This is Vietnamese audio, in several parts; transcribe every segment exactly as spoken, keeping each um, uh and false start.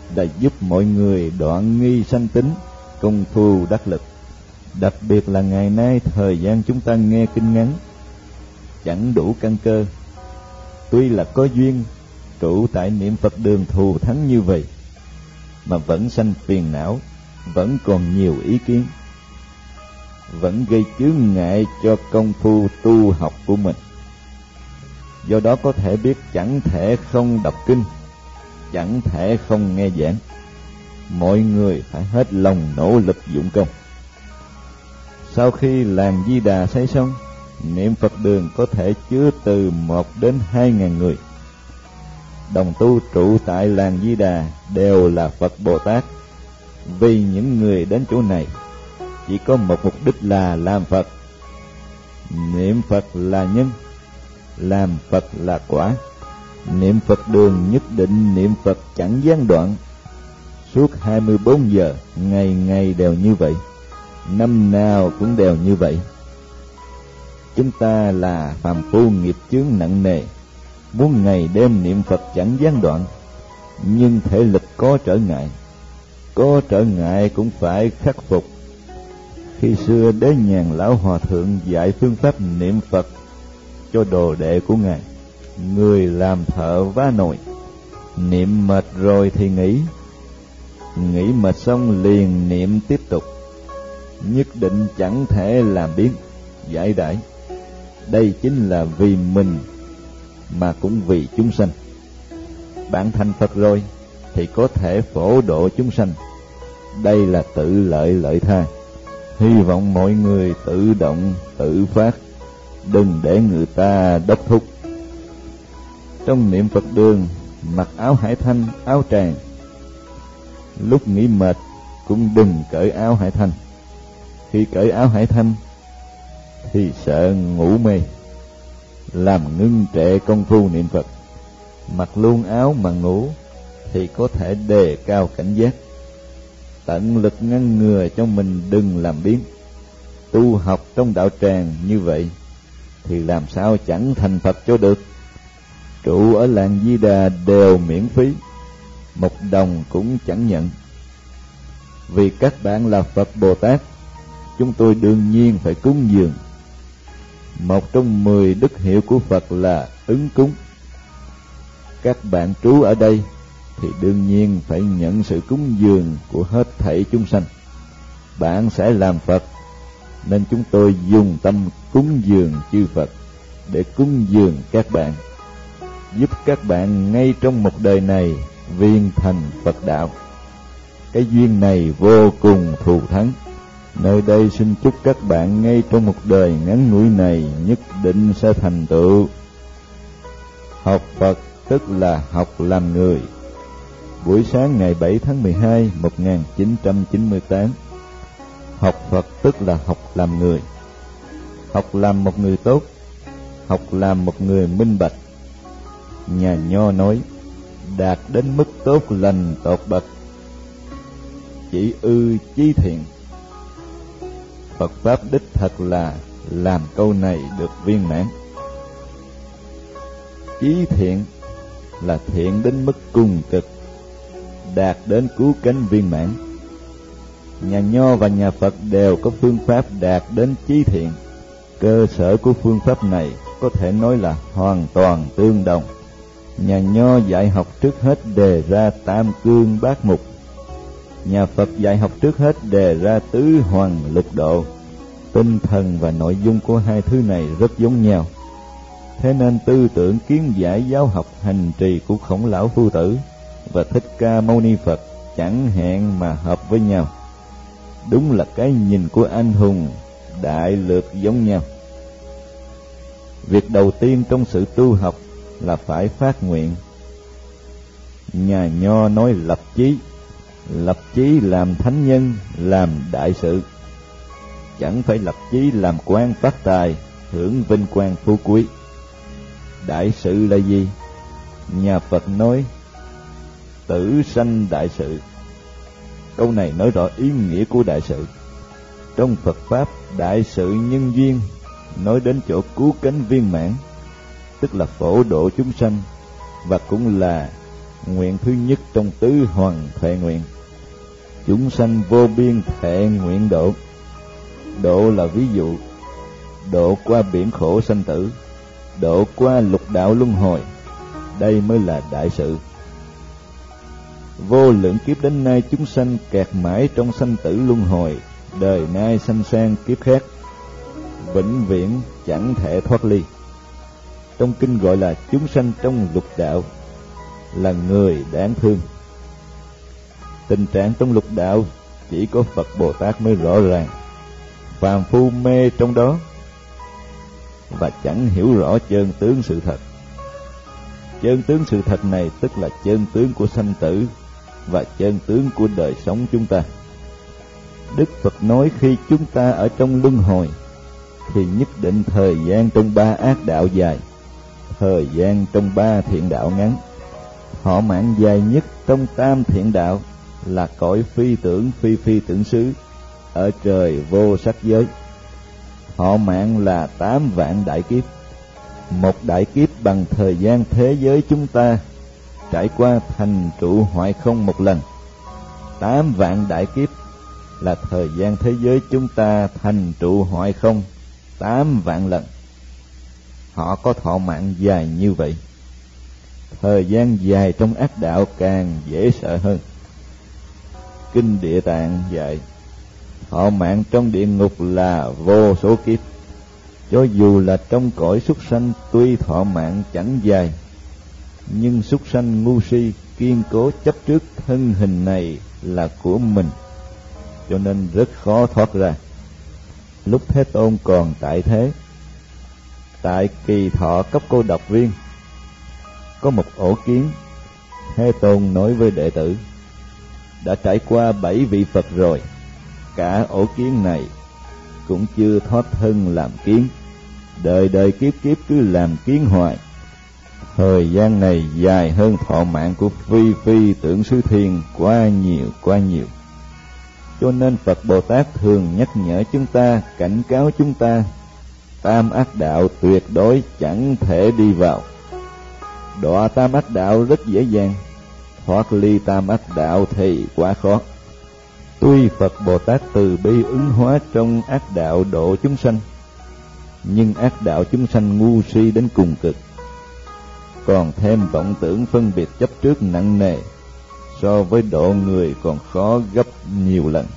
đã giúp mọi người đoạn nghi sanh tính, công phu đắc lực. Đặc biệt là ngày nay thời gian chúng ta nghe kinh ngắn, chẳng đủ căn cơ. Tuy là có duyên trụ tại niệm Phật đường thù thắng như vậy, mà vẫn sanh phiền não, vẫn còn nhiều ý kiến, vẫn gây chướng ngại cho công phu tu học của mình. Do đó có thể biết chẳng thể không đọc kinh, chẳng thể không nghe giảng. Mọi người phải hết lòng nỗ lực dụng công. Sau khi làng Di Đà xây xong, niệm Phật đường có thể chứa từ một đến hai ngàn người. Đồng tu trụ tại làng Di Đà đều là Phật Bồ Tát. Vì những người đến chỗ này chỉ có một mục đích là làm Phật. Niệm Phật là nhân, làm Phật là quả. Niệm Phật đường nhất định niệm Phật chẳng gián đoạn, suốt hai mươi bốn giờ, ngày ngày đều như vậy, năm nào cũng đều như vậy. Chúng ta là phàm phu nghiệp chướng nặng nề, muốn ngày đêm niệm Phật chẳng gián đoạn, nhưng thể lực có trở ngại, có trở ngại cũng phải khắc phục. Khi xưa Đế Nhàn Lão Hòa Thượng dạy phương pháp niệm Phật cho đồ đệ của Ngài, người làm thợ vá nồi, niệm mệt rồi thì nghỉ, nghỉ mệt xong liền niệm tiếp tục, nhất định chẳng thể làm biếng, giải đãi. Đây chính là vì mình mà cũng vì chúng sanh. Bạn thành Phật rồi thì có thể phổ độ chúng sanh, đây là tự lợi lợi tha. Hy vọng mọi người tự động tự phát, đừng để người ta đốc thúc. Trong niệm Phật đường, mặc áo hải thanh, áo tràng. Lúc nghỉ mệt cũng đừng cởi áo hải thanh. Khi cởi áo hải thanh thì sợ ngủ mê, làm ngưng trệ công phu niệm Phật. Mặc luôn áo mà ngủ thì có thể đề cao cảnh giác, tận lực ngăn ngừa cho mình đừng làm biếng. Tu học trong đạo tràng như vậy thì làm sao chẳng thành Phật cho được. Trụ ở làng Di Đà đều miễn phí, một đồng cũng chẳng nhận. Vì các bạn là Phật Bồ Tát, chúng tôi đương nhiên phải cúng dường. Một trong mười đức hiệu của Phật là ứng cúng. Các bạn trú ở đây thì đương nhiên phải nhận sự cúng dường của hết thảy chúng sanh. Bạn sẽ làm Phật, nên chúng tôi dùng tâm cúng dường chư Phật để cúng dường các bạn, giúp các bạn ngay trong một đời này viên thành Phật đạo. Cái duyên này vô cùng thù thắng. Nơi đây xin chúc các bạn ngay trong một đời ngắn ngủi này nhất định sẽ thành tựu. Học Phật tức là học làm người. Buổi sáng ngày bảy tháng mười hai một nghìn chín trăm chín mươi tám. Học Phật tức là học làm người. Học làm một người tốt, học làm một người minh bạch. Nhà Nho nói, đạt đến mức tốt lành tột bậc, chỉ ư chí thiện. Phật Pháp đích thật là làm câu này được viên mãn. Chí thiện là thiện đến mức cùng cực, đạt đến cứu cánh viên mãn. Nhà Nho và nhà Phật đều có phương pháp đạt đến chí thiện. Cơ sở của phương pháp này có thể nói là hoàn toàn tương đồng. Nhà Nho dạy học trước hết đề ra tam cương bát mục, nhà Phật dạy học trước hết đề ra tứ hoàng lục độ. Tinh thần và nội dung của hai thứ này rất giống nhau. Thế nên tư tưởng kiến giải giáo học hành trì của Khổng Lão Phu Tử và Thích Ca Mâu Ni Phật chẳng hẹn mà hợp với nhau. Đúng là cái nhìn của anh hùng đại lược giống nhau. Việc đầu tiên trong sự tu học là phải phát nguyện. Nhà Nho nói lập chí, lập chí làm thánh nhân, làm đại sự. Chẳng phải lập chí làm quan phát tài, hưởng vinh quang phú quý. Đại sự là gì? Nhà Phật nói tử sanh đại sự. Câu này nói rõ ý nghĩa của đại sự. Trong Phật Pháp, đại sự nhân duyên nói đến chỗ cứu cánh viên mãn, tức là phổ độ chúng sanh, và cũng là Nguyện thứ nhất trong tứ hoàng thệ nguyện. Chúng sanh vô biên thệ nguyện độ. Độ là ví dụ, độ qua biển khổ sanh tử, độ qua lục đạo luân hồi. Đây mới là đại sự. Vô lượng kiếp đến nay chúng sanh kẹt mãi trong sanh tử luân hồi, đời nay sanh sang kiếp khác, vĩnh viễn chẳng thể thoát ly. Trong kinh gọi là chúng sanh trong lục đạo, là người đáng thương. Tình trạng trong lục đạo chỉ có Phật Bồ Tát mới rõ ràng, phàm phu mê trong đó và chẳng hiểu rõ chân tướng sự thật. Chân tướng sự thật này tức là chân tướng của sanh tử và chân tướng của đời sống chúng ta. Đức Phật nói khi chúng ta ở trong luân hồi thì nhất định thời gian trong ba ác đạo dài, thời gian trong ba thiện đạo ngắn. Thọ mạng dài nhất trong tam thiện đạo là cõi phi tưởng phi phi tưởng xứ ở trời vô sắc giới. Thọ mạng là tám vạn đại kiếp. Một đại kiếp bằng thời gian thế giới chúng ta trải qua thành trụ hoại không một lần. Tám vạn đại kiếp là thời gian thế giới chúng ta thành trụ hoại không tám vạn lần. Họ có thọ mạng dài như vậy. Thời gian dài trong ác đạo càng dễ sợ hơn. Kinh Địa Tạng dạy thọ mạng trong địa ngục là vô số kiếp. Cho dù là trong cõi súc sanh tuy thọ mạng chẳng dài, nhưng súc sanh ngu si kiên cố chấp trước thân hình này là của mình, cho nên rất khó thoát ra. Lúc Thế Tôn còn tại thế, tại kỳ thọ cấp cô độc viên, có một ổ kiến. Thế Tôn nói với đệ tử, đã trải qua bảy vị Phật rồi, cả ổ kiến này cũng chưa thoát thân làm kiến, đời đời kiếp kiếp cứ làm kiến hoài. Thời gian này dài hơn thọ mạng của phi phi tưởng xứ thiên quá nhiều quá nhiều. Cho nên Phật Bồ Tát thường nhắc nhở chúng ta, cảnh cáo chúng ta, tam ác đạo tuyệt đối chẳng thể đi vào. Đọa tam ác đạo rất dễ dàng, thoát ly tam ác đạo thì quá khó. Tuy Phật Bồ Tát từ bi ứng hóa trong ác đạo độ chúng sanh, nhưng ác đạo chúng sanh ngu si đến cùng cực, còn thêm vọng tưởng phân biệt chấp trước nặng nề, so với độ người còn khó gấp nhiều lần.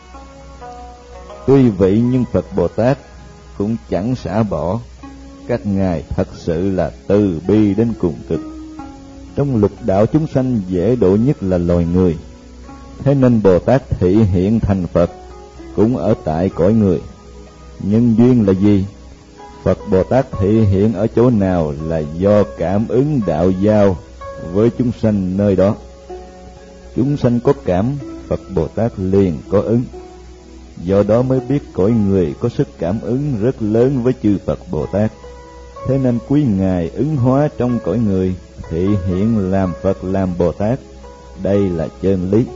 Tuy vậy nhưng Phật Bồ Tát cũng chẳng xả bỏ, các ngài thật sự là từ bi đến cùng cực. Trong lục đạo chúng sanh dễ độ nhất là loài người, thế nên Bồ Tát thị hiện thành Phật cũng ở tại cõi người. Nhân duyên là gì? Phật Bồ Tát thị hiện ở chỗ nào là do cảm ứng đạo giao với chúng sanh nơi đó. Chúng sanh có cảm, Phật Bồ Tát liền có ứng. Do đó mới biết cõi người có sức cảm ứng rất lớn với chư Phật Bồ Tát. Thế nên quý ngài ứng hóa trong cõi người, thị hiện làm Phật làm Bồ Tát. Đây là chân lý.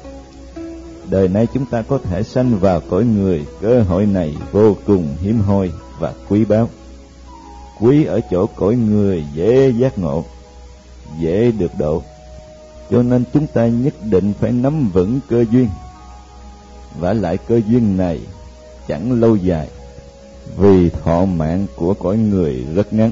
Đời nay chúng ta có thể sanh vào cõi người, cơ hội này vô cùng hiếm hoi và quý báu. Quý ở chỗ cõi người dễ giác ngộ, dễ được độ, cho nên chúng ta nhất định phải nắm vững cơ duyên. Vả lại cơ duyên này chẳng lâu dài, vì thọ mạng của cõi người rất ngắn.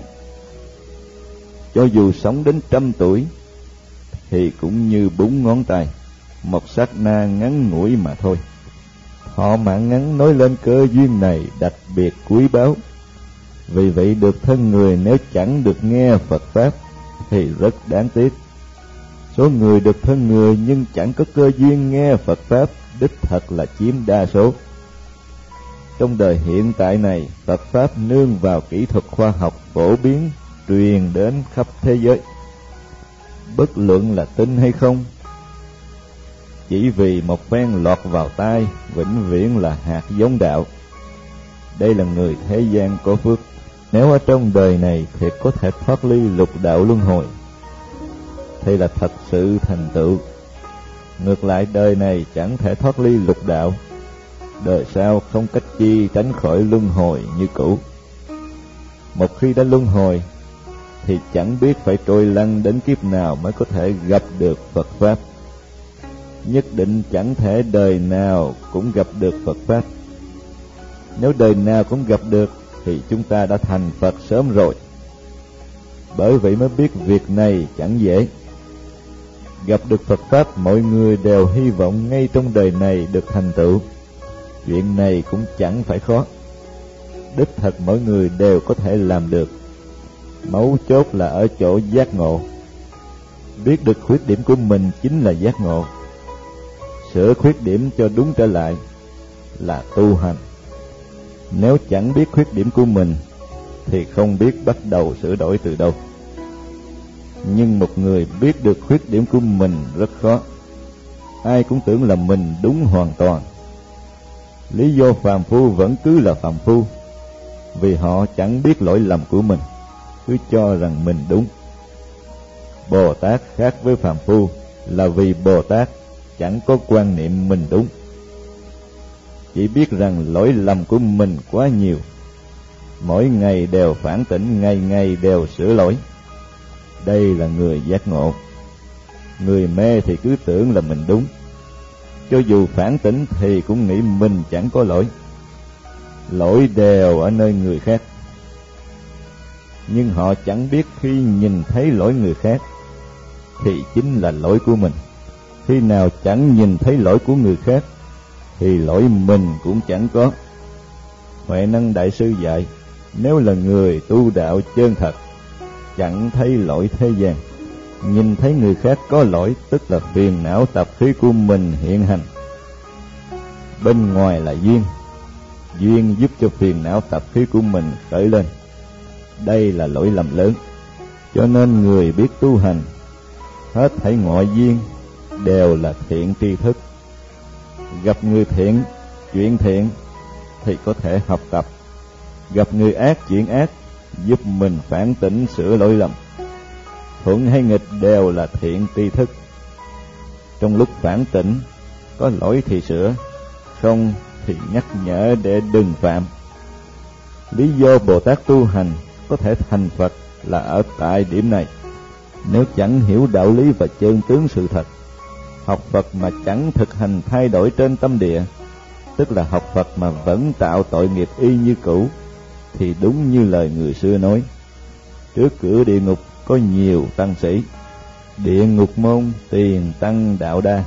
Cho dù sống đến trăm tuổi thì cũng như búng ngón tay, một sát na ngắn ngủi mà thôi. Thọ mạng ngắn nói lên cơ duyên này đặc biệt quý báu. Vì vậy được thân người nếu chẳng được nghe Phật Pháp thì rất đáng tiếc. Số người được thân người nhưng chẳng có cơ duyên nghe Phật Pháp đích thật là chiếm đa số. Trong đời hiện tại này, Phật Pháp nương vào kỹ thuật khoa học phổ biến, truyền đến khắp thế giới. Bất luận là tin hay không, chỉ vì một phen lọt vào tai, vĩnh viễn là hạt giống đạo. Đây là người thế gian có phước. Nếu ở trong đời này thiệt có thể thoát ly lục đạo luân hồi thì là thật sự thành tựu. Ngược lại đời này chẳng thể thoát ly lục đạo, đời sau không cách chi tránh khỏi luân hồi như cũ. Một khi đã luân hồi thì chẳng biết phải trôi lăn đến kiếp nào mới có thể gặp được Phật Pháp. Nhất định chẳng thể đời nào cũng gặp được Phật Pháp. Nếu đời nào cũng gặp được thì chúng ta đã thành Phật sớm rồi. Bởi vậy mới biết việc này chẳng dễ. Gặp được Phật Pháp mọi người đều hy vọng ngay trong đời này được thành tựu. Chuyện này cũng chẳng phải khó. Đích thật mỗi người đều có thể làm được. Mấu chốt là ở chỗ giác ngộ. Biết được khuyết điểm của mình chính là giác ngộ. Sửa khuyết điểm cho đúng trở lại là tu hành. Nếu chẳng biết khuyết điểm của mình thì không biết bắt đầu sửa đổi từ đâu. Nhưng một người biết được khuyết điểm của mình rất khó. Ai cũng tưởng là mình đúng hoàn toàn. Lý do phàm phu vẫn cứ là phàm phu, vì họ chẳng biết lỗi lầm của mình, cứ cho rằng mình đúng. Bồ Tát khác với phàm phu là vì Bồ Tát chẳng có quan niệm mình đúng, chỉ biết rằng lỗi lầm của mình quá nhiều, mỗi ngày đều phản tỉnh, ngày ngày đều sửa lỗi. Đây là người giác ngộ. Người mê thì cứ tưởng là mình đúng, cho dù phản tỉnh thì cũng nghĩ mình chẳng có lỗi. Lỗi đều ở nơi người khác. Nhưng họ chẳng biết khi nhìn thấy lỗi người khác thì chính là lỗi của mình. Khi nào chẳng nhìn thấy lỗi của người khác thì lỗi mình cũng chẳng có. Huệ Năng Đại Sư dạy, nếu là người tu đạo chân thật, chẳng thấy lỗi thế gian. Nhìn thấy người khác có lỗi tức là phiền não tập khí của mình hiện hành. Bên ngoài là duyên, duyên giúp cho phiền não tập khí của mình khởi lên. Đây là lỗi lầm lớn. Cho nên người biết tu hành, hết thảy ngoại duyên đều là thiện tri thức. Gặp người thiện, chuyện thiện thì có thể học tập. Gặp người ác, chuyện ác giúp mình phản tỉnh sửa lỗi lầm. Thuận hay nghịch đều là thiện tri thức. Trong lúc phản tỉnh, có lỗi thì sửa, không thì nhắc nhở để đừng phạm. Lý do Bồ Tát tu hành có thể thành Phật là ở tại điểm này. Nếu chẳng hiểu đạo lý và chân tướng sự thật, học Phật mà chẳng thực hành thay đổi trên tâm địa, tức là học Phật mà vẫn tạo tội nghiệp y như cũ, thì đúng như lời người xưa nói, trước cửa địa ngục có nhiều tăng sĩ, địa ngục môn tiền tăng đạo đa.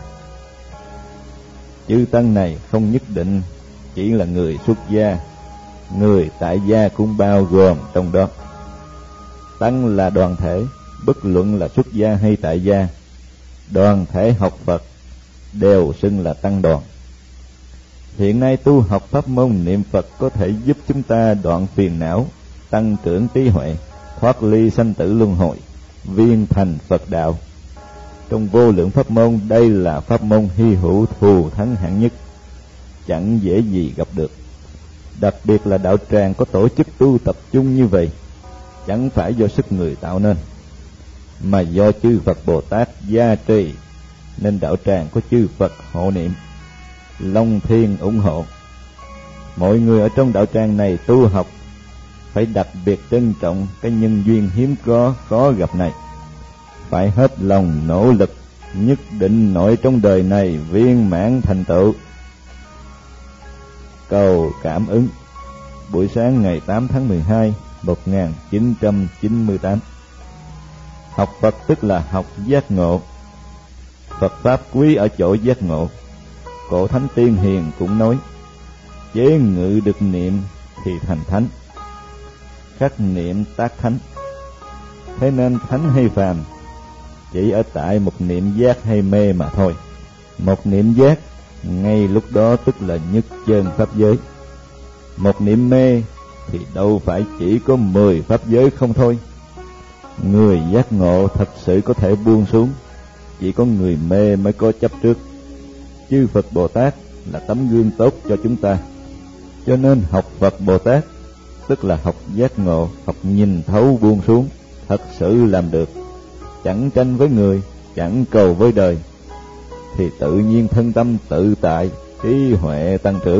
Chư tăng này không nhất định chỉ là người xuất gia, người tại gia cũng bao gồm trong đó. Tăng là đoàn thể, bất luận là xuất gia hay tại gia, đoàn thể học Phật đều xưng là tăng đoàn. Hiện nay tu học pháp môn niệm Phật có thể giúp chúng ta đoạn phiền não, tăng trưởng trí huệ, thoát ly sanh tử luân hồi, viên thành Phật đạo. Trong vô lượng pháp môn, đây là pháp môn hy hữu thù thắng hạng nhất, chẳng dễ gì gặp được. Đặc biệt là đạo tràng có tổ chức tu tập chung như vậy, chẳng phải do sức người tạo nên, mà do chư Phật Bồ Tát gia trì, nên đạo tràng có chư Phật hộ niệm, Long Thiên ủng hộ. Mọi người ở trong đạo tràng này tu học phải đặc biệt trân trọng cái nhân duyên hiếm có khó gặp này, phải hết lòng nỗ lực, nhất định nội trong đời này viên mãn thành tựu. Cầu cảm ứng. Buổi sáng ngày tám tháng mười hai một nghìn chín trăm chín mươi tám. Học Phật tức là học giác ngộ. Phật Pháp quý ở chỗ giác ngộ. Cổ Thánh Tiên Hiền cũng nói, chế ngự được niệm thì thành thánh, khắc niệm tác thánh. Thế nên thánh hay phàm chỉ ở tại một niệm giác hay mê mà thôi. Một niệm giác ngay lúc đó tức là nhất chân pháp giới. Một niệm mê thì đâu phải chỉ có mười pháp giới không thôi. Người giác ngộ thật sự có thể buông xuống, chỉ có người mê mới có chấp trước. Chư Phật Bồ Tát là tấm gương tốt cho chúng ta. Cho nên học Phật Bồ Tát tức là học giác ngộ, học nhìn thấu buông xuống, thật sự làm được, chẳng tranh với người, chẳng cầu với đời, thì tự nhiên thân tâm tự tại, trí huệ tăng trưởng.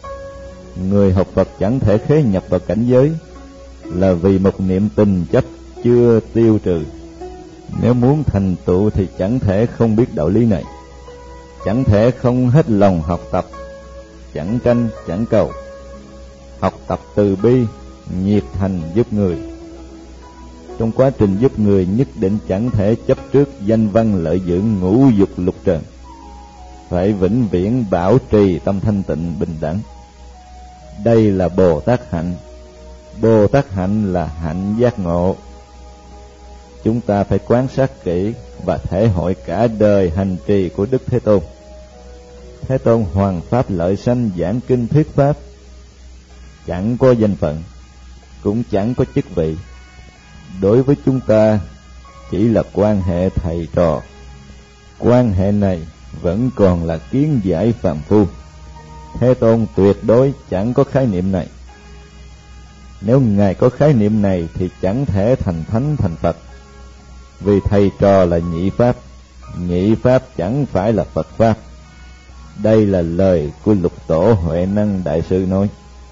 Người học Phật chẳng thể khế nhập vào cảnh giới là vì một niệm tình chấp chưa tiêu trừ. Nếu muốn thành tựu thì chẳng thể không biết đạo lý này, chẳng thể không hết lòng học tập, chẳng tranh chẳng cầu, học tập từ bi, nhiệt thành giúp người. Trong quá trình giúp người nhất định chẳng thể chấp trước danh văn lợi dưỡng ngũ dục lục trần, phải vĩnh viễn bảo trì tâm thanh tịnh bình đẳng. Đây là Bồ Tát hạnh. Bồ Tát hạnh là hạnh giác ngộ. Chúng ta phải quan sát kỹ và thể hội cả đời hành trì của Đức Thế Tôn. Thế Tôn hoằng pháp lợi sanh giảng kinh thuyết pháp, chẳng có danh phận, cũng chẳng có chức vị. Đối với chúng ta chỉ là quan hệ thầy trò. Quan hệ này vẫn còn là kiến giải phàm phu. Thế Tôn tuyệt đối chẳng có khái niệm này. Nếu Ngài có khái niệm này thì chẳng thể thành thánh thành Phật. Vì thầy trò là nhị pháp, nhị pháp chẳng phải là Phật pháp. Đây là lời của Lục Tổ Huệ Năng Đại Sư nói.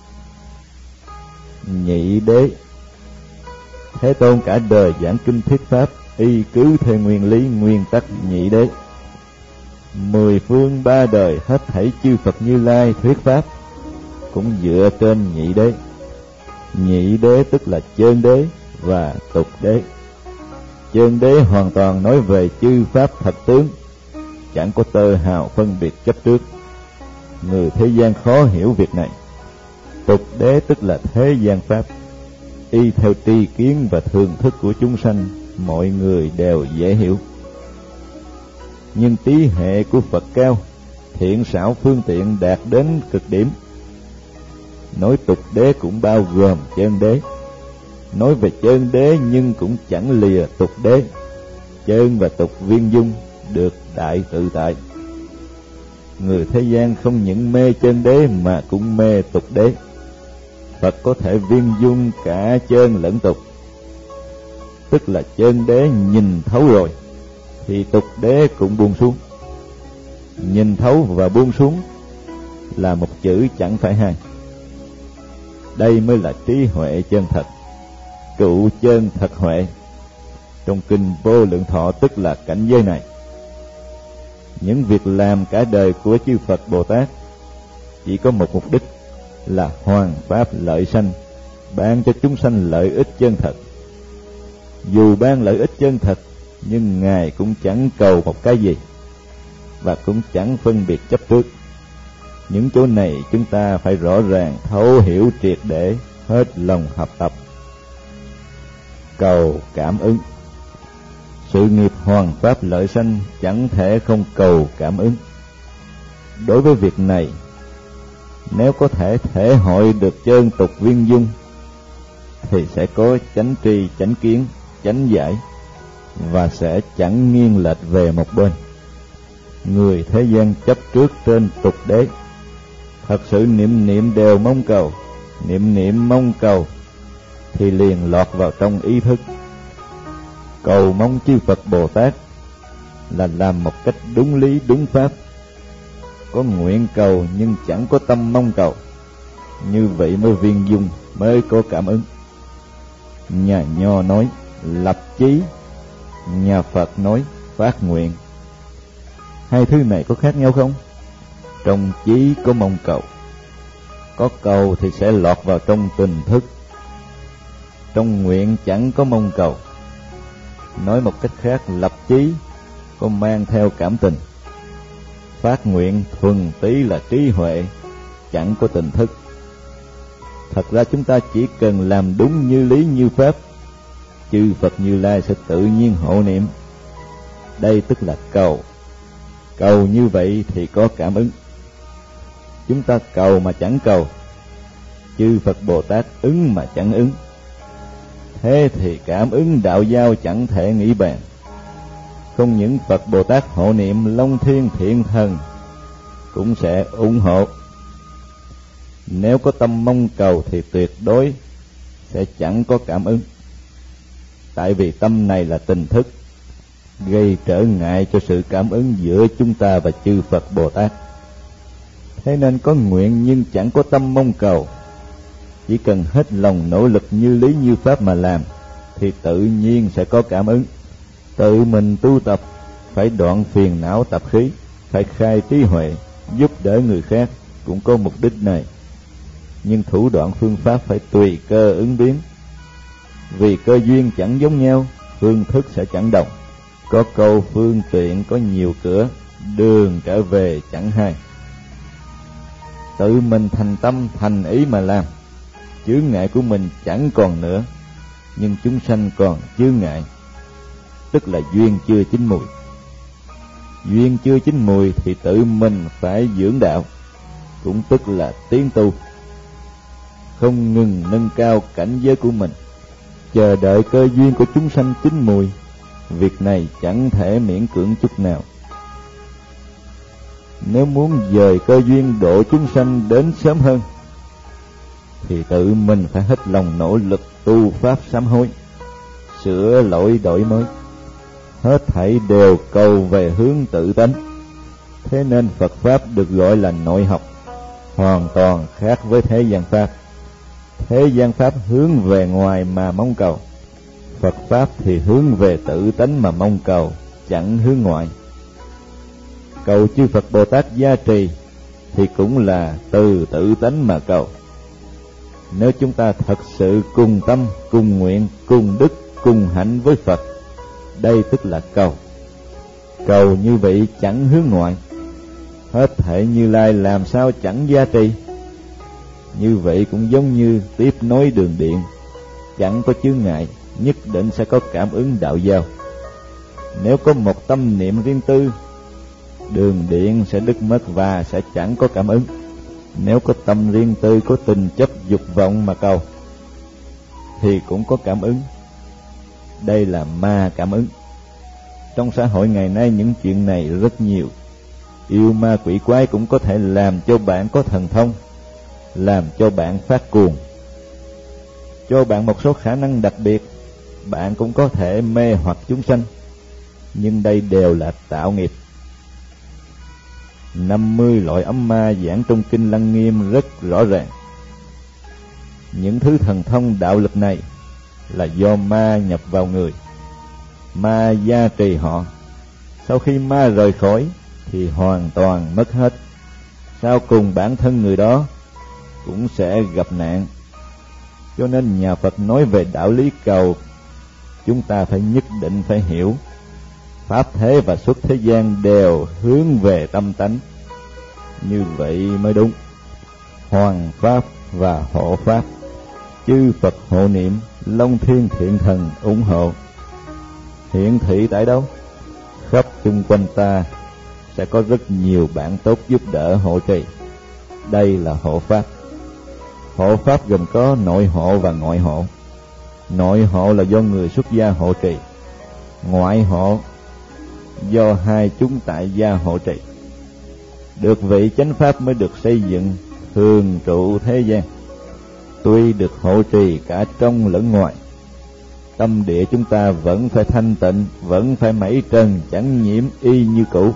Nhị đế. Thế Tôn cả đời giảng kinh thuyết pháp, y cứ theo nguyên lý nguyên tắc nhị đế. Mười phương ba đời hết thảy chư Phật Như Lai thuyết pháp cũng dựa trên nhị đế. Nhị đế tức là chân đế và tục đế. Chân đế hoàn toàn nói về chư pháp thật tướng, chẳng có tơ hào phân biệt chấp trước. Người thế gian khó hiểu việc này. Tục đế tức là thế gian pháp, y theo tri kiến và thường thức của chúng sanh, mọi người đều dễ hiểu. Nhưng trí hệ của Phật cao, thiện xảo phương tiện đạt đến cực điểm. Nói tục đế cũng bao gồm chân đế. Nói về chân đế nhưng cũng chẳng lìa tục đế. Chân và tục viên dung được đại tự tại. Người thế gian không những mê chân đế mà cũng mê tục đế. Phật có thể viên dung cả chân lẫn tục. Tức là chân đế nhìn thấu rồi thì tục đế cũng buông xuống. Nhìn thấu và buông xuống là một chữ chẳng phải hai. Đây mới là trí huệ chân thật, cựu chân thật huệ. Trong kinh Vô Lượng Thọ tức là cảnh giới này. Những việc làm cả đời của chư Phật Bồ Tát chỉ có một mục đích là hoàn pháp lợi sanh, ban cho chúng sanh lợi ích chân thật. Dù ban lợi ích chân thật, nhưng Ngài cũng chẳng cầu một cái gì, và cũng chẳng phân biệt chấp trước. Những chỗ này chúng ta phải rõ ràng thấu hiểu triệt để, hết lòng học tập. Cầu cảm ứng. Sự nghiệp hoàn pháp lợi sanh chẳng thể không cầu cảm ứng. Đối với việc này, nếu có thể thể hội được chân tục viên dung, thì sẽ có chánh tri, chánh kiến, chánh giải, và sẽ chẳng nghiêng lệch về một bên. Người thế gian chấp trước trên tục đế, thật sự niệm niệm đều mong cầu, niệm niệm mong cầu, thì liền lọt vào trong ý thức. Cầu mong chư Phật Bồ Tát là làm một cách đúng lý đúng pháp. Có nguyện cầu nhưng chẳng có tâm mong cầu, như vậy mới viên dung, mới có cảm ứng. Nhà Nho nói lập chí, nhà Phật nói phát nguyện. Hai thứ này có khác nhau không? Trong chí có mong cầu, có cầu thì sẽ lọt vào trong tình thức. Trong nguyện chẳng có mong cầu. Nói một cách khác, lập chí có mang theo cảm tình, phát nguyện thuần túy là trí huệ, chẳng có tình thức. Thật ra chúng ta chỉ cần làm đúng như lý như pháp, chư Phật Như Lai sẽ tự nhiên hộ niệm. Đây tức là cầu. Cầu như vậy thì có cảm ứng. Chúng ta cầu mà chẳng cầu, chư Phật Bồ Tát ứng mà chẳng ứng. Thế thì cảm ứng đạo giao chẳng thể nghĩ bàn. Không những Phật Bồ Tát hộ niệm, Long Thiên Thiện Thần cũng sẽ ủng hộ. Nếu có tâm mong cầu thì tuyệt đối sẽ chẳng có cảm ứng. Tại vì tâm này là tình thức, gây trở ngại cho sự cảm ứng giữa chúng ta và chư Phật Bồ Tát. Thế nên có nguyện nhưng chẳng có tâm mong cầu, chỉ cần hết lòng nỗ lực như lý như pháp mà làm, thì tự nhiên sẽ có cảm ứng. Tự mình tu tập, phải đoạn phiền não tập khí, phải khai trí huệ, giúp đỡ người khác cũng có mục đích này. Nhưng thủ đoạn phương pháp phải tùy cơ ứng biến. Vì cơ duyên chẳng giống nhau, phương thức sẽ chẳng đồng. Có câu phương tiện có nhiều cửa, đường trở về chẳng hai. Tự mình thành tâm thành ý mà làm, chướng ngại của mình chẳng còn nữa, nhưng chúng sanh còn chướng ngại, tức là duyên chưa chín mùi. Duyên chưa chín mùi thì tự mình phải dưỡng đạo, cũng tức là tiến tu, không ngừng nâng cao cảnh giới của mình, chờ đợi cơ duyên của chúng sanh chín mùi. Việc này chẳng thể miễn cưỡng chút nào. Nếu muốn dời cơ duyên độ chúng sanh đến sớm hơn, thì tự mình phải hết lòng nỗ lực tu pháp sám hối, sửa lỗi đổi mới. Hết thảy đều cầu về hướng tự tánh. Thế nên Phật Pháp được gọi là nội học, hoàn toàn khác với thế gian Pháp. Thế gian Pháp hướng về ngoài mà mong cầu, Phật Pháp thì hướng về tự tánh mà mong cầu, chẳng hướng ngoại. Cầu chư Phật Bồ Tát gia trì thì cũng là từ tự tánh mà cầu. Nếu chúng ta thật sự cùng tâm, cùng nguyện, cùng đức, cùng hạnh với Phật, đây tức là cầu. Cầu như vậy chẳng hướng ngoại. Hết thảy Như Lai làm sao chẳng gia trì. Như vậy cũng giống như tiếp nối đường điện, chẳng có chướng ngại, nhất định sẽ có cảm ứng đạo giao. Nếu có một tâm niệm riêng tư, đường điện sẽ đứt mất và sẽ chẳng có cảm ứng. Nếu có tâm riêng tư, có tình chấp dục vọng mà cầu, thì cũng có cảm ứng. Đây là ma cảm ứng. Trong xã hội ngày nay những chuyện này rất nhiều. Yêu ma quỷ quái cũng có thể làm cho bạn có thần thông, làm cho bạn phát cuồng, cho bạn một số khả năng đặc biệt. Bạn cũng có thể mê hoặc chúng sanh, nhưng đây đều là tạo nghiệp. năm mươi loại ấm ma giảng trong Kinh Lăng Nghiêm rất rõ ràng. Những thứ thần thông đạo lực này là do ma nhập vào người, ma gia trì họ. Sau khi ma rời khỏi thì hoàn toàn mất hết. Sau cùng bản thân người đó cũng sẽ gặp nạn. Cho nên nhà Phật nói về đạo lý cầu, chúng ta phải nhất định phải hiểu, pháp thế và xuất thế gian đều hướng về tâm tánh. Như vậy mới đúng. Hoàng pháp và hộ pháp, chư Phật hộ niệm, Long Thiên Thiện Thần ủng hộ. Hiện thị tại đâu? Khắp chung quanh ta sẽ có rất nhiều bạn tốt giúp đỡ hộ trì. Đây là hộ pháp. Hộ pháp gồm có nội hộ và ngoại hộ. Nội hộ là do người xuất gia hộ trì, ngoại hộ do hai chúng tại gia hộ trì. Được vị chánh pháp mới được xây dựng thường trụ thế gian. Tuy được hộ trì cả trong lẫn ngoài, tâm địa chúng ta vẫn phải thanh tịnh, vẫn phải mảy trần chẳng nhiễm y như cũ.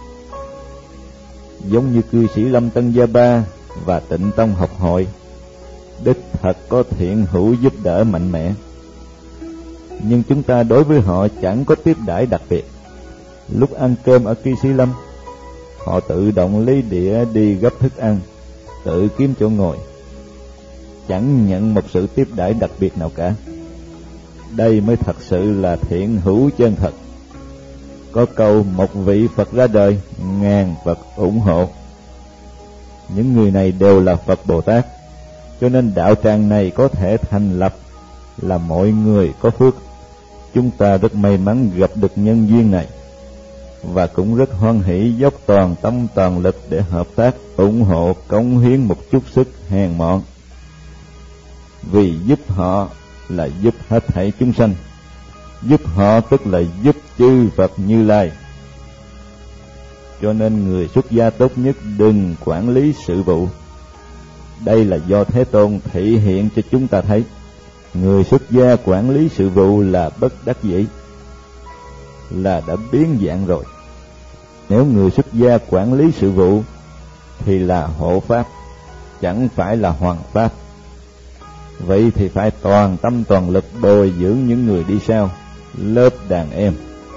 Giống như cư sĩ Lâm Tân Gia Ba và Tịnh Tông học hội, đích thật có thiện hữu giúp đỡ mạnh mẽ, nhưng chúng ta đối với họ chẳng có tiếp đãi đặc biệt. Lúc ăn cơm ở cư sĩ Lâm, họ tự động lấy đĩa đi gấp thức ăn, tự kiếm chỗ ngồi, chẳng nhận một sự tiếp đãi đặc biệt nào cả. Đây mới thật sự là thiện hữu chân thật. Có câu một vị Phật ra đời, ngàn Phật ủng hộ. Những người này đều là Phật Bồ Tát, cho nên đạo tràng này có thể thành lập là mọi người có phước. Chúng ta rất may mắn gặp được nhân duyên này, và cũng rất hoan hỷ dốc toàn tâm toàn lực để hợp tác, ủng hộ, cống hiến một chút sức hèn mọn. Vì giúp họ là giúp hết thảy chúng sanh, giúp họ tức là giúp chư Phật Như Lai. Cho nên người xuất gia tốt nhất đừng quản lý sự vụ. Đây là do Thế Tôn thị hiện cho chúng ta thấy. Người xuất gia quản lý sự vụ là bất đắc dĩ, là đã biến dạng rồi. Nếu người xuất gia quản lý sự vụ thì là hộ pháp, chẳng phải là hoàng pháp. Vậy thì phải toàn tâm toàn lực bồi dưỡng những người đi sau, lớp đàn em,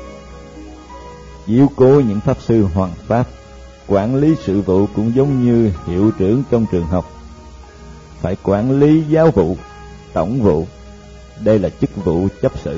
chiếu cố những pháp sư hoằng pháp. Quản lý sự vụ cũng giống như hiệu trưởng trong trường học, phải quản lý giáo vụ, tổng vụ. Đây là chức vụ chấp sự,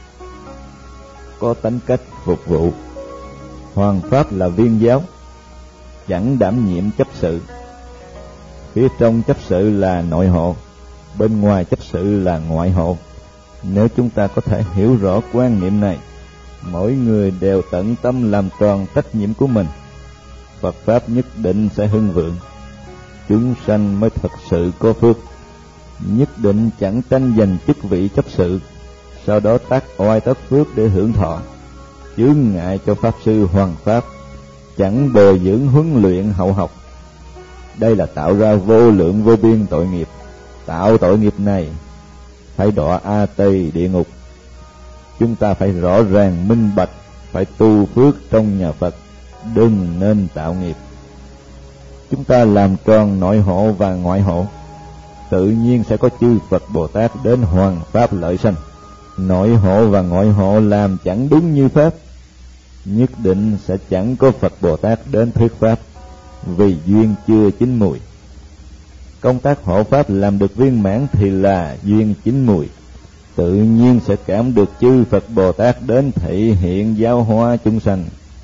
có tính cách phục vụ. Hoằng pháp là viên giáo, chẳng đảm nhiệm chấp sự. Phía trong chấp sự là nội hộ, bên ngoài chấp sự là ngoại hộ. Nếu chúng ta có thể hiểu rõ quan niệm này, mỗi người đều tận tâm làm tròn trách nhiệm của mình, Phật pháp nhất định sẽ hưng vượng, chúng sanh mới thật sự có phước. Nhất định chẳng tranh giành chức vị chấp sự, sau đó tác oai tác phước để hưởng thọ, chướng ngại cho pháp sư hoằng pháp, chẳng bồi dưỡng huấn luyện hậu học. Đây là tạo ra vô lượng vô biên tội nghiệp. Tạo tội nghiệp này phải đọa a tỳ địa ngục. Chúng ta phải rõ ràng minh bạch, phải tu phước trong nhà Phật, đừng nên tạo nghiệp. Chúng ta làm tròn nội hộ và ngoại hộ, tự nhiên sẽ có chư Phật Bồ Tát đến hoằng pháp lợi sanh. Nội hộ và ngoại hộ làm chẳng đúng như pháp, nhất định sẽ chẳng có Phật Bồ Tát đến thuyết pháp, vì duyên chưa chín mùi. Công tác hộ pháp làm được viên mãn thì là duyên chín mùi, tự nhiên sẽ cảm được chư Phật Bồ Tát đến thị hiện giáo hóa chúng sanh.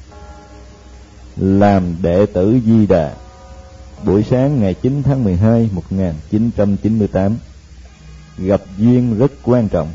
Làm đệ tử Di Đà. Buổi sáng ngày chín tháng mười hai một nghìn chín trăm chín mươi tám, gặp duyên rất quan trọng.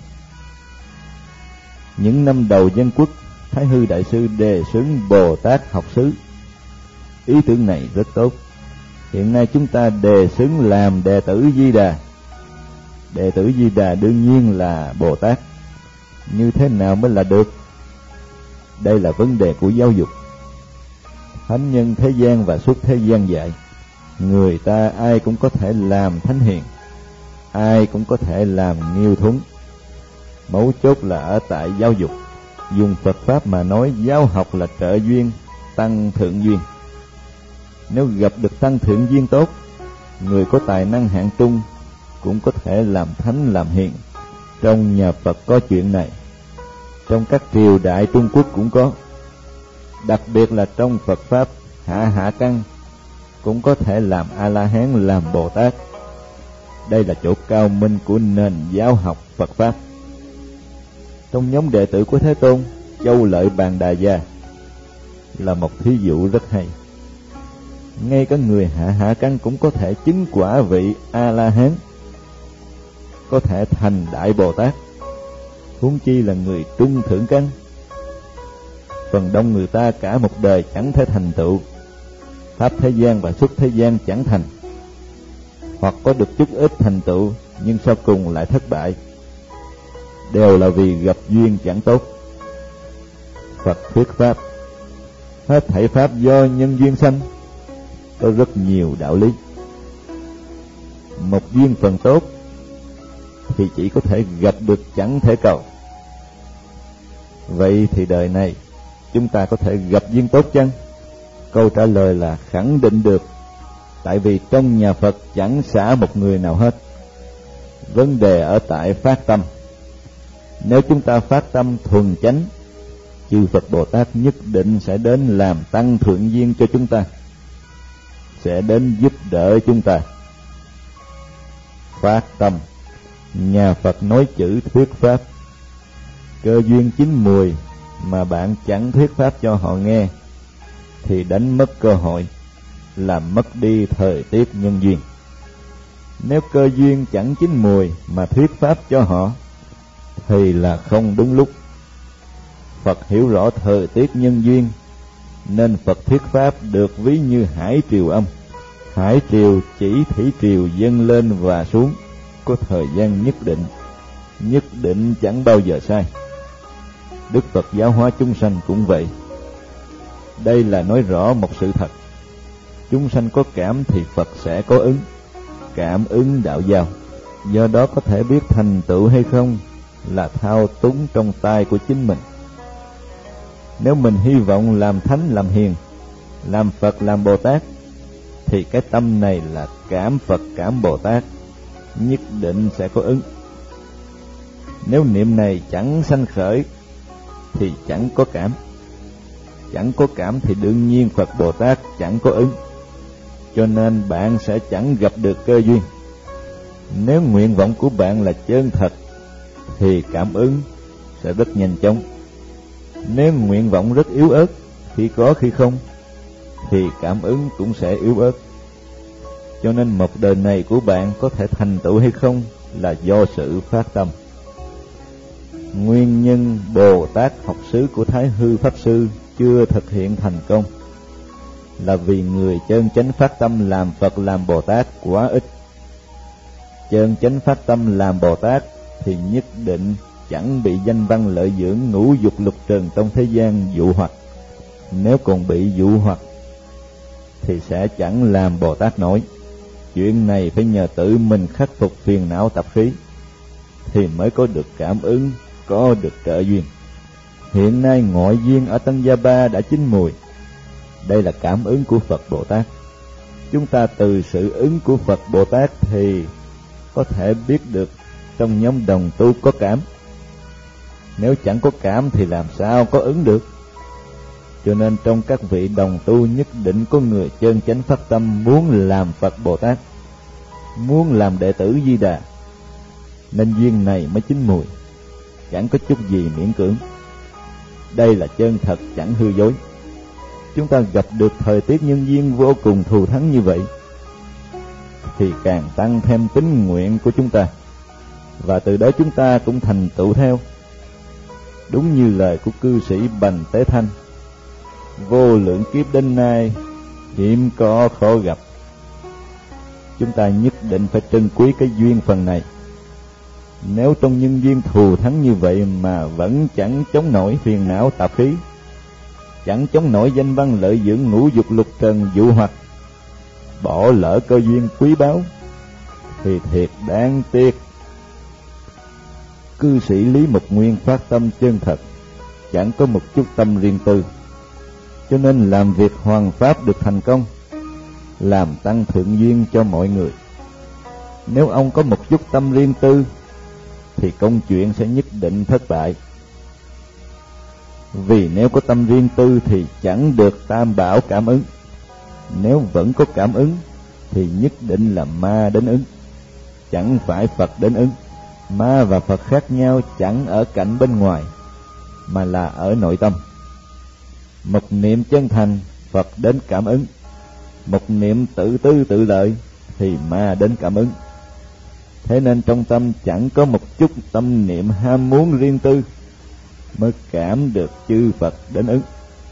Những năm đầu dân quốc, Thái Hư Đại Sư đề xướng Bồ Tát học xứ. Ý tưởng này rất tốt. Hiện nay chúng ta đề xướng làm đệ tử Di Đà. Đệ tử Di Đà đương nhiên là Bồ Tát. Như thế nào mới là được? Đây là vấn đề của giáo dục. Thánh nhân thế gian và suốt thế gian dạy, người ta ai cũng có thể làm thánh hiền, ai cũng có thể làm nghiêu thuấn. Mấu chốt là ở tại giáo dục. Dùng Phật Pháp mà nói, giáo học là trợ duyên, tăng thượng duyên. Nếu gặp được tăng thượng duyên tốt, người có tài năng hạng trung cũng có thể làm thánh làm hiền. Trong nhà Phật có chuyện này, trong các triều đại Trung Quốc cũng có. Đặc biệt là trong Phật Pháp, hạ hạ căn cũng có thể làm A-la-hán, làm Bồ Tát. Đây là chỗ cao minh của nền giáo học Phật Pháp. Trong nhóm đệ tử của Thế Tôn, Châu Lợi Bàn Đà Gia là một thí dụ rất hay. Ngay cả người hạ hạ căn cũng có thể chứng quả vị A-la-hán, có thể thành Đại Bồ Tát, huống chi là người trung thượng căn. Phần đông người ta cả một đời chẳng thể thành tựu, pháp thế gian và xuất thế gian chẳng thành, hoặc có được chút ít thành tựu nhưng sau cùng lại thất bại, đều là vì gặp duyên chẳng tốt. Phật thuyết pháp, hết thảy pháp do nhân duyên sanh, có rất nhiều đạo lý. Một duyên phần tốt thì chỉ có thể gặp được, chẳng thể cầu. Vậy thì đời này chúng ta có thể gặp duyên tốt chăng? Câu trả lời là khẳng định được, tại vì trong nhà Phật chẳng xả một người nào hết. Vấn đề ở tại phát tâm. Nếu chúng ta phát tâm thuần chánh, chư Phật Bồ Tát nhất định sẽ đến làm tăng thượng duyên cho chúng ta, sẽ đến giúp đỡ chúng ta. Phát tâm. Nhà Phật nói chữ thuyết pháp. Cơ duyên chín mùi mà bạn chẳng thuyết pháp cho họ nghe thì đánh mất cơ hội, làm mất đi thời tiết nhân duyên. Nếu cơ duyên chẳng chín mùi mà thuyết pháp cho họ thì là không đúng lúc. Phật hiểu rõ thời tiết nhân duyên, nên Phật thuyết pháp được ví như hải triều âm. Hải triều chỉ thủy triều dâng lên và xuống, có thời gian nhất định, nhất định chẳng bao giờ sai. Đức Phật giáo hóa chúng sanh cũng vậy. Đây là nói rõ một sự thật. Chúng sanh có cảm thì Phật sẽ có ứng. Cảm ứng đạo giao. Do đó có thể biết thành tựu hay không là thao túng trong tay của chính mình. Nếu mình hy vọng làm thánh làm hiền, làm Phật làm Bồ Tát, thì cái tâm này là cảm Phật cảm Bồ Tát, nhất định sẽ có ứng. Nếu niệm này chẳng sanh khởi thì chẳng có cảm. Chẳng có cảm thì đương nhiên Phật Bồ Tát chẳng có ứng. Cho nên bạn sẽ chẳng gặp được cơ duyên. Nếu nguyện vọng của bạn là chân thật thì cảm ứng sẽ rất nhanh chóng. Nếu nguyện vọng rất yếu ớt, khi có khi không, thì cảm ứng cũng sẽ yếu ớt. Cho nên một đời này của bạn có thể thành tựu hay không là do sự phát tâm. Nguyên nhân Bồ Tát học xứ của Thái Hư Pháp Sư chưa thực hiện thành công là vì người chân chánh phát tâm làm Phật làm Bồ Tát quá ít. Chân chánh phát tâm làm Bồ Tát thì nhất định chẳng bị danh văn lợi dưỡng ngũ dục lục trần trong thế gian dụ hoặc. Nếu còn bị dụ hoặc thì sẽ chẳng làm Bồ Tát nổi. Chuyện này phải nhờ tự mình khắc phục phiền não tập khí thì mới có được cảm ứng, có được trợ duyên. Hiện nay ngọi duyên ở Tân Gia Ba đã chín mùi. Đây là cảm ứng của Phật Bồ Tát. Chúng ta từ sự ứng của Phật Bồ Tát thì có thể biết được trong nhóm đồng tu có cảm. Nếu chẳng có cảm thì làm sao có ứng được. Cho nên trong các vị đồng tu nhất định có người chân chánh phát tâm muốn làm Phật Bồ Tát, muốn làm đệ tử Di Đà, nên duyên này mới chín mùi, chẳng có chút gì miễn cưỡng. Đây là chân thật chẳng hư dối. Chúng ta gặp được thời tiết nhân duyên vô cùng thù thắng như vậy thì càng tăng thêm tín nguyện của chúng ta, và từ đó chúng ta cũng thành tựu theo. Đúng như lời của cư sĩ Bành Tế Thanh: vô lượng kiếp đến nay hiếm có khó gặp. Chúng ta nhất định phải trân quý cái duyên phần này. Nếu trong nhân duyên thù thắng như vậy mà vẫn chẳng chống nổi phiền não tạp khí, chẳng chống nổi danh văn lợi dưỡng ngũ dục lục trần dụ hoặc, bỏ lỡ cơ duyên quý báu thì thiệt đáng tiếc. Cư sĩ Lý Mục Nguyên phát tâm chân thật, chẳng có một chút tâm riêng tư, cho nên làm việc hoàn pháp được thành công, làm tăng thượng duyên cho mọi người. Nếu ông có một chút tâm riêng tư thì công chuyện sẽ nhất định thất bại. Vì nếu có tâm riêng tư thì chẳng được tam bảo cảm ứng. Nếu vẫn có cảm ứng thì nhất định là ma đến ứng, chẳng phải Phật đến ứng. Ma và Phật khác nhau chẳng ở cảnh bên ngoài, mà là ở nội tâm. Một niệm chân thành, Phật đến cảm ứng. Một niệm tự tư tự lợi thì ma đến cảm ứng. Thế nên trong tâm chẳng có một chút tâm niệm ham muốn riêng tư, mới cảm được chư Phật đến ứng.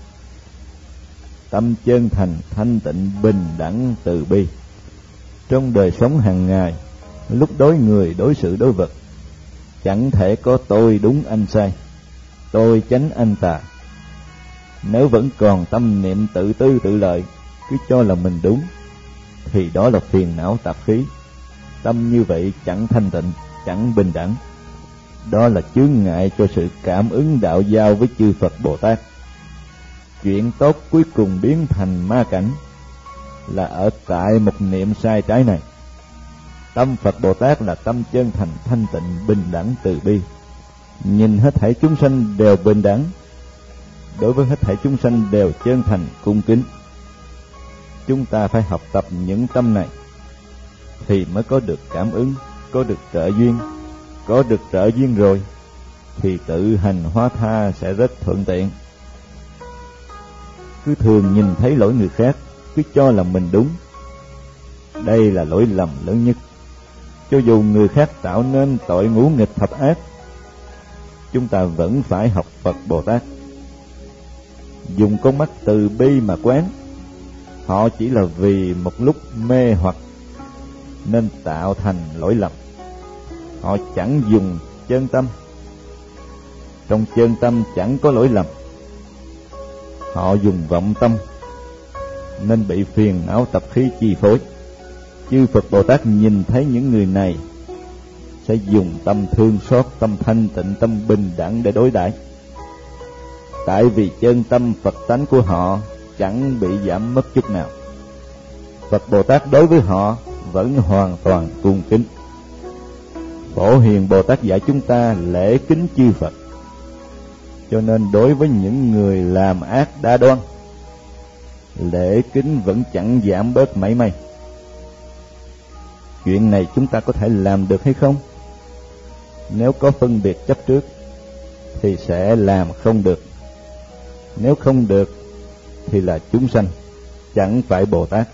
Tâm chân thành, thanh tịnh, bình đẳng, từ bi. Trong đời sống hàng ngày, lúc đối người, đối sự, đối vật, chẳng thể có tôi đúng anh sai, tôi chánh anh tà. Nếu vẫn còn tâm niệm tự tư tự lợi, cứ cho là mình đúng, thì đó là phiền não tạp khí. Tâm như vậy chẳng thanh tịnh, chẳng bình đẳng. Đó là chướng ngại cho sự cảm ứng đạo giao với chư Phật Bồ Tát. Chuyện tốt cuối cùng biến thành ma cảnh là ở tại một niệm sai trái này. Tâm Phật Bồ Tát là tâm chân thành, thanh tịnh, bình đẳng, từ bi. Nhìn hết thảy chúng sanh đều bình đẳng, đối với hết thảy chúng sanh đều chân thành, cung kính. Chúng ta phải học tập những tâm này thì mới có được cảm ứng, có được trợ duyên. Có được trợ duyên rồi thì tự hành hóa tha sẽ rất thuận tiện. Cứ thường nhìn thấy lỗi người khác, cứ cho là mình đúng, đây là lỗi lầm lớn nhất. Cho dù người khác tạo nên tội ngũ nghịch thập ác, chúng ta vẫn phải học Phật Bồ Tát, dùng con mắt từ bi mà quán. Họ chỉ là vì một lúc mê hoặc nên tạo thành lỗi lầm. Họ chẳng dùng chân tâm, trong chân tâm chẳng có lỗi lầm. Họ dùng vọng tâm nên bị phiền não tập khí chi phối. Chư Phật Bồ Tát nhìn thấy những người này sẽ dùng tâm thương xót, tâm thanh tịnh, tâm bình đẳng để đối đãi. Tại vì chân tâm Phật tánh của họ chẳng bị giảm mất chút nào. Phật Bồ Tát đối với họ vẫn hoàn toàn cung kính. Phổ Hiền Bồ Tát dạy chúng ta lễ kính chư Phật, cho nên đối với những người làm ác đa đoan, lễ kính vẫn chẳng giảm bớt mảy may. Chuyện này chúng ta có thể làm được hay không? Nếu có phân biệt chấp trước thì sẽ làm không được. Nếu không được thì là chúng sanh, chẳng phải Bồ Tát.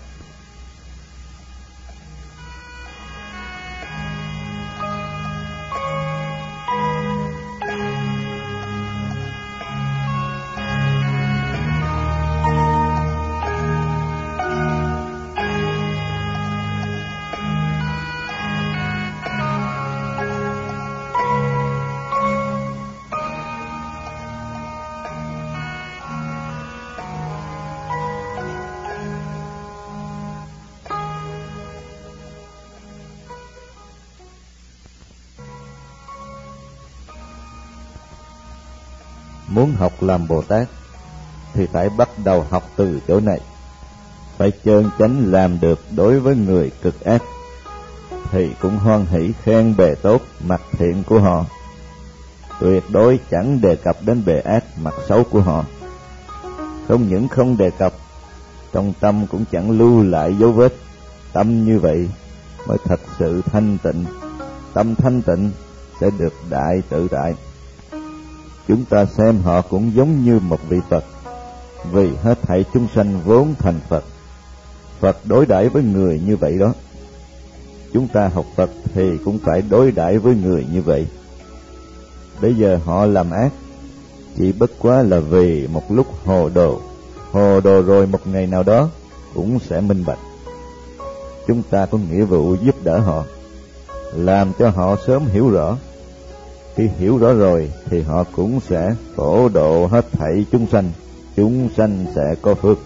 Muốn học làm Bồ Tát thì phải bắt đầu học từ chỗ này. Phải chơn chánh làm được đối với người cực ác thì cũng hoan hỷ khen bề tốt mặt thiện của họ, tuyệt đối chẳng đề cập đến bề ác mặt xấu của họ. Không những không đề cập, trong tâm cũng chẳng lưu lại dấu vết. Tâm như vậy mới thật sự thanh tịnh. Tâm thanh tịnh sẽ được đại tự tại. Chúng ta xem họ cũng giống như một vị Phật, vì hết thảy chúng sanh vốn thành Phật. Phật đối đãi với người như vậy đó. Chúng ta học Phật thì cũng phải đối đãi với người như vậy. Bây giờ họ làm ác chỉ bất quá là vì một lúc hồ đồ. Hồ đồ rồi một ngày nào đó cũng sẽ minh bạch. Chúng ta có nghĩa vụ giúp đỡ họ, làm cho họ sớm hiểu rõ. Khi hiểu rõ rồi thì họ cũng sẽ phổ độ hết thảy chúng sanh. Chúng sanh sẽ có phước.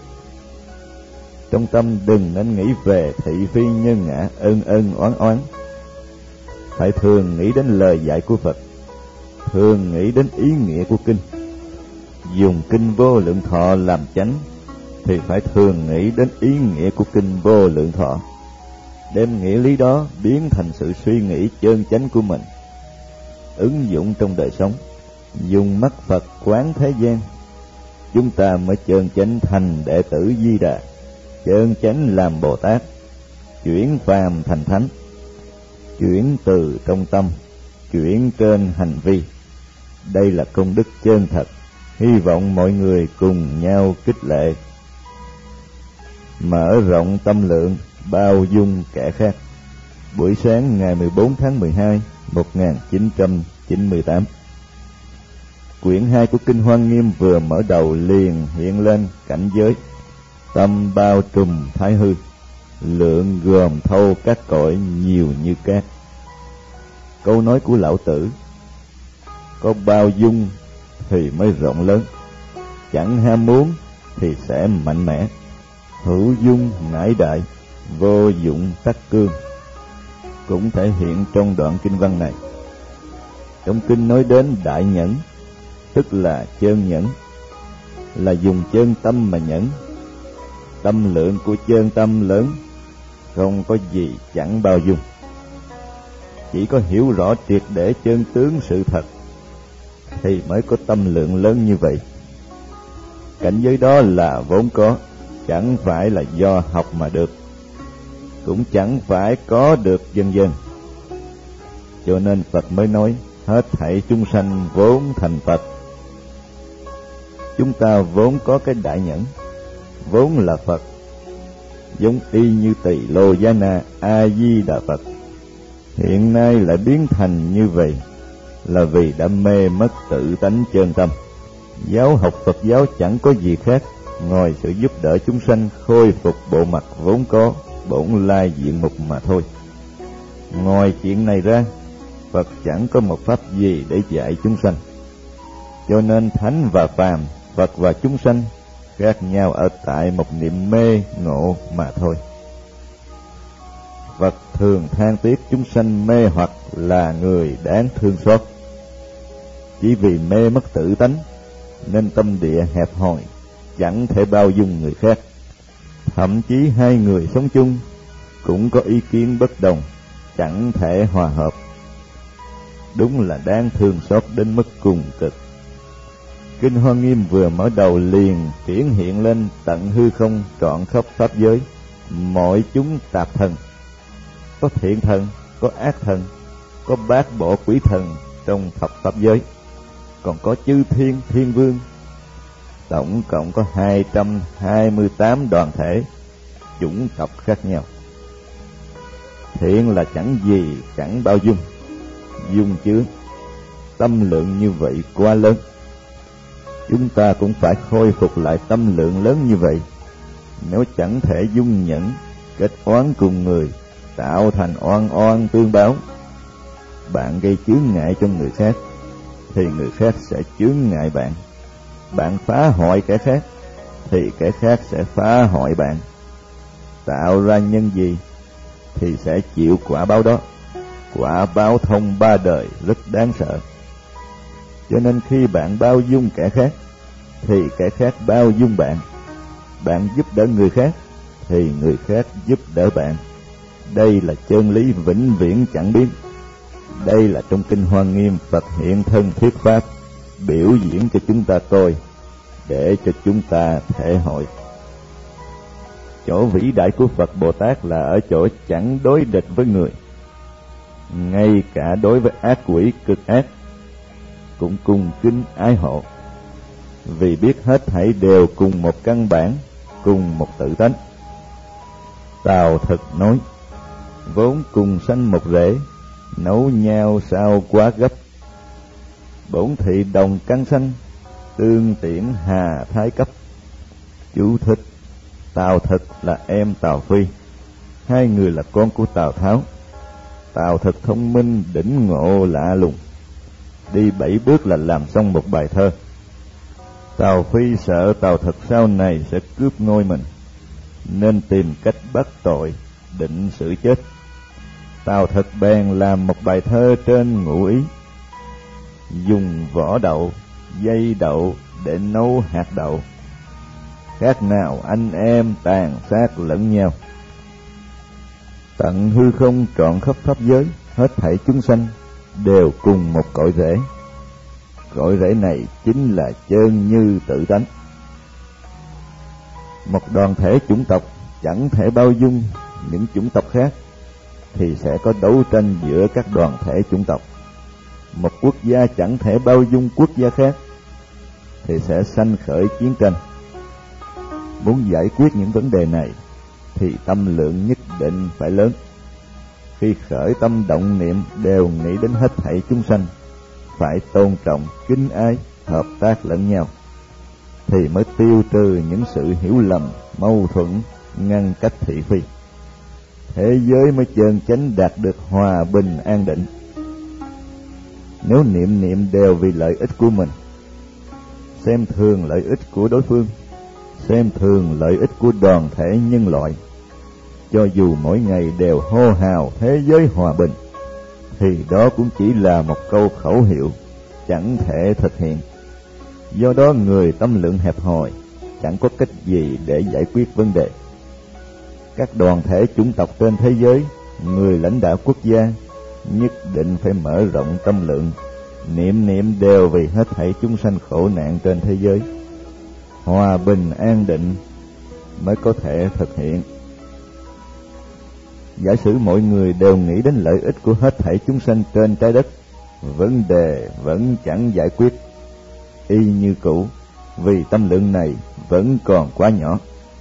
Trong tâm đừng nên nghĩ về thị phi nhân ngã, ân ân oán oán. Phải thường nghĩ đến lời dạy của Phật, thường nghĩ đến ý nghĩa của kinh. Dùng kinh Vô Lượng Thọ làm chánh thì phải thường nghĩ đến ý nghĩa của kinh Vô Lượng Thọ. Đem nghĩa lý đó biến thành sự suy nghĩ chân chánh của mình, ứng dụng trong đời sống. Dùng mắt Phật quán thế gian, chúng ta mới chân chánh thành đệ tử Di Đà, chân chánh làm Bồ Tát, chuyển phàm thành thánh, chuyển từ trong tâm, chuyển trên hành vi. Đây là công đức chân thật, hy vọng mọi người cùng nhau khích lệ, mở rộng tâm lượng, bao dung kẻ khác. Buổi sáng ngày mười bốn tháng mười hai một nghìn chín trăm chín mươi tám. Quyển hai của Kinh Hoa Nghiêm vừa mở đầu liền hiện lên cảnh giới tâm bao trùm thái hư, lượng gồm thâu các cõi nhiều như cát. Câu nói của Lão Tử: có bao dung thì mới rộng lớn, chẳng ham muốn thì sẽ mạnh mẽ. Hữu dung ngãi đại, vô dụng tắc cương, cũng thể hiện trong đoạn kinh văn này. Trong kinh nói đến đại nhẫn, tức là chơn nhẫn, là dùng chơn tâm mà nhẫn. Tâm lượng của chơn tâm lớn, không có gì chẳng bao dung. Chỉ có hiểu rõ triệt để chân tướng sự thật thì mới có tâm lượng lớn như vậy. Cảnh giới đó là vốn có, chẳng phải là do học mà được, cũng chẳng phải có được dần dần. Cho nên Phật mới nói hết thảy chúng sanh vốn thành Phật. Chúng ta vốn có cái đại nhẫn, vốn là Phật, giống y như Tỳ Lô Giá Na A Di Đà Phật. Hiện nay lại biến thành như vậy là vì đã mê mất tự tánh chân tâm. Giáo học Phật giáo chẳng có gì khác ngoài sự giúp đỡ chúng sanh khôi phục bộ mặt vốn có, bổn lai diện mục mà thôi. Ngoài chuyện này ra, Phật chẳng có một pháp gì để dạy chúng sanh. Cho nên thánh và phàm, Phật và chúng sanh khác nhau ở tại một niệm mê ngộ mà thôi. Phật thường than tiếc chúng sanh mê hoặc là người đáng thương xót. Chỉ vì mê mất tự tánh nên tâm địa hẹp hòi, chẳng thể bao dung người khác. Thậm chí hai người sống chung cũng có ý kiến bất đồng, chẳng thể hòa hợp. đúng là đáng thương xót đến mức cùng cực. Kinh Hoa Nghiêm vừa mở đầu liền triển hiện lên tận hư không trọn khắp pháp giới, mọi chúng tạp thần, có thiện thần, có ác thần, có bát bộ quỷ thần trong thập pháp giới, còn có chư thiên, thiên vương. Tổng cộng có hai trăm hai mươi tám đoàn thể, chủng tộc khác nhau. Thiện là chẳng gì chẳng bao dung, dung chứa, tâm lượng như vậy quá lớn. Chúng ta cũng phải khôi phục lại tâm lượng lớn như vậy. Nếu chẳng thể dung nhẫn, kết oán cùng người, tạo thành oan oan tương báo, bạn gây chướng ngại cho người khác, thì người khác sẽ chướng ngại bạn. Bạn phá hoại kẻ khác, thì kẻ khác sẽ phá hoại bạn. Tạo ra nhân gì, thì sẽ chịu quả báo đó. Quả báo thông ba đời rất đáng sợ. Cho nên khi bạn bao dung kẻ khác, thì kẻ khác bao dung bạn. Bạn giúp đỡ người khác, thì người khác giúp đỡ bạn. Đây là chân lý vĩnh viễn chẳng biến. Đây là trong Kinh Hoa Nghiêm Phật hiện thân thuyết pháp, biểu diễn cho chúng ta coi, để cho chúng ta thể hội. Chỗ vĩ đại của Phật Bồ Tát là ở chỗ chẳng đối địch với người. Ngay cả đối với ác quỷ cực ác cũng cùng kính ái hộ, vì biết hết thảy đều cùng một căn bản, cùng một tự tánh. Tào Thực nói, vốn cùng sanh một rễ, nấu nhau sao quá gấp. Bổn thị đồng căn sanh, tương tiễn hà thái cấp. Chú thích: Tào Thực là em Tào Phi, hai người là con của Tào Tháo. Tào Thực thông minh đỉnh ngộ lạ lùng, đi bảy bước là làm xong một bài thơ. Tào Phi sợ Tào Thực sau này sẽ cướp ngôi mình, nên tìm cách bắt tội, định xử chết. Tào Thực bèn làm một bài thơ trên ngụ ý: dùng vỏ đậu, dây đậu để nấu hạt đậu, khác nào anh em tàn sát lẫn nhau. Tận hư không trọn khắp pháp giới, hết thảy chúng sanh đều cùng một cội rễ. Cội rễ này chính là chân như tự tánh. Một đoàn thể chủng tộc chẳng thể bao dung những chủng tộc khác, thì sẽ có đấu tranh giữa các đoàn thể chủng tộc. Một quốc gia chẳng thể bao dung quốc gia khác, thì sẽ sanh khởi chiến tranh. Muốn giải quyết những vấn đề này, thì tâm lượng nhất định phải lớn. Khi khởi tâm động niệm đều nghĩ đến hết thảy chúng sanh, phải tôn trọng, kính ái, hợp tác lẫn nhau, thì mới tiêu trừ những sự hiểu lầm, mâu thuẫn, ngăn cách thị phi. Thế giới mới chân chánh đạt được hòa bình an định. Nếu niệm niệm đều vì lợi ích của mình, xem thường lợi ích của đối phương, xem thường lợi ích của đoàn thể nhân loại, cho dù mỗi ngày đều hô hào thế giới hòa bình, thì đó cũng chỉ là một câu khẩu hiệu, chẳng thể thực hiện. Do đó người tâm lượng hẹp hòi, chẳng có cách gì để giải quyết vấn đề. Các đoàn thể chủng tộc trên thế giới, người lãnh đạo quốc gia nhất định phải mở rộng tâm lượng, niệm niệm đều vì hết thảy chúng sanh khổ nạn trên thế giới. Hòa bình an định mới có thể thực hiện. Giả sử mọi người đều nghĩ đến lợi ích của hết thảy chúng sanh trên trái đất, vấn đề vẫn chẳng giải quyết, y như cũ, vì tâm lượng này vẫn còn quá nhỏ.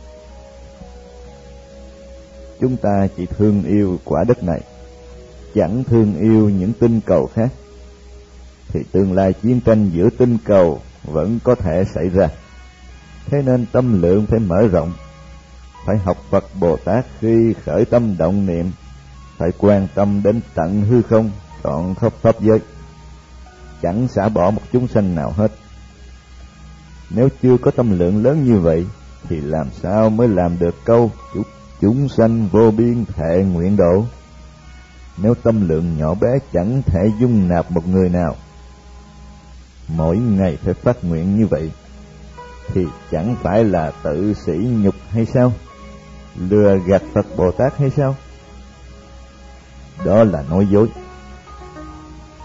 Chúng ta chỉ thương yêu quả đất này, chẳng thương yêu những tinh cầu khác, thì tương lai chiến tranh giữa tinh cầu vẫn có thể xảy ra. Thế nên tâm lượng phải mở rộng, phải học Phật Bồ Tát khi khởi tâm động niệm, phải quan tâm đến tận hư không trọn khắp pháp giới, chẳng xả bỏ một chúng sanh nào hết. Nếu chưa có tâm lượng lớn như vậy, thì làm sao mới làm được câu chúng sanh vô biên thệ nguyện độ? Nếu tâm lượng nhỏ bé chẳng thể dung nạp một người nào, mỗi ngày phải phát nguyện như vậy, thì chẳng phải là tự sỉ nhục hay sao? Lừa gạt Phật Bồ Tát hay sao? Đó là nói dối.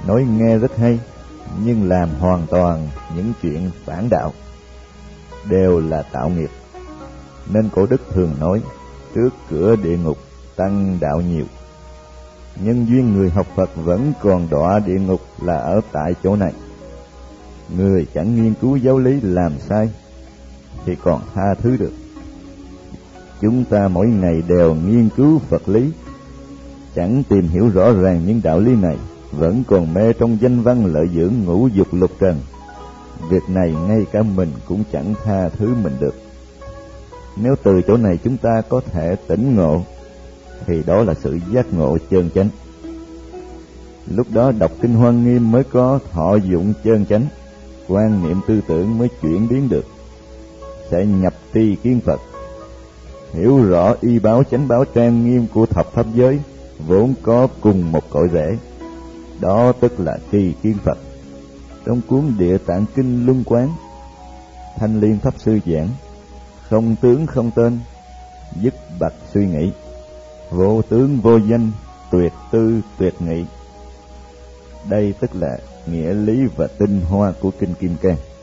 Nói nghe rất hay, nhưng làm hoàn toàn những chuyện phản đạo, đều là tạo nghiệp. Nên cổ đức thường nói, trước cửa địa ngục tăng đạo nhiều. Nhân duyên người học Phật vẫn còn đọa địa ngục là ở tại chỗ này. Người chẳng nghiên cứu giáo lý làm sai thì còn tha thứ được. Chúng ta mỗi ngày đều nghiên cứu Phật lý, chẳng tìm hiểu rõ ràng những đạo lý này, vẫn còn mê trong danh văn lợi dưỡng ngũ dục lục trần. Việc này ngay cả mình cũng chẳng tha thứ mình được. Nếu từ chỗ này chúng ta có thể tỉnh ngộ, thì đó là sự giác ngộ chân chánh. Lúc đó đọc kinh Hoa Nghiêm mới có thọ dụng chân chánh, quan niệm tư tưởng mới chuyển biến được, sẽ nhập tri kiến Phật, hiểu rõ y báo chánh báo trang nghiêm của thập pháp giới vốn có cùng một cội rễ. Đó tức là tri kiến Phật. Trong cuốn Địa Tạng Kinh Luân Quán, Thanh Liên Pháp Sư giảng, không tướng không tên, dứt bạch suy nghĩ, vô tướng vô danh, tuyệt tư tuyệt nghị. Đây tức là nghĩa lý và tinh hoa của kinh Kim Cang.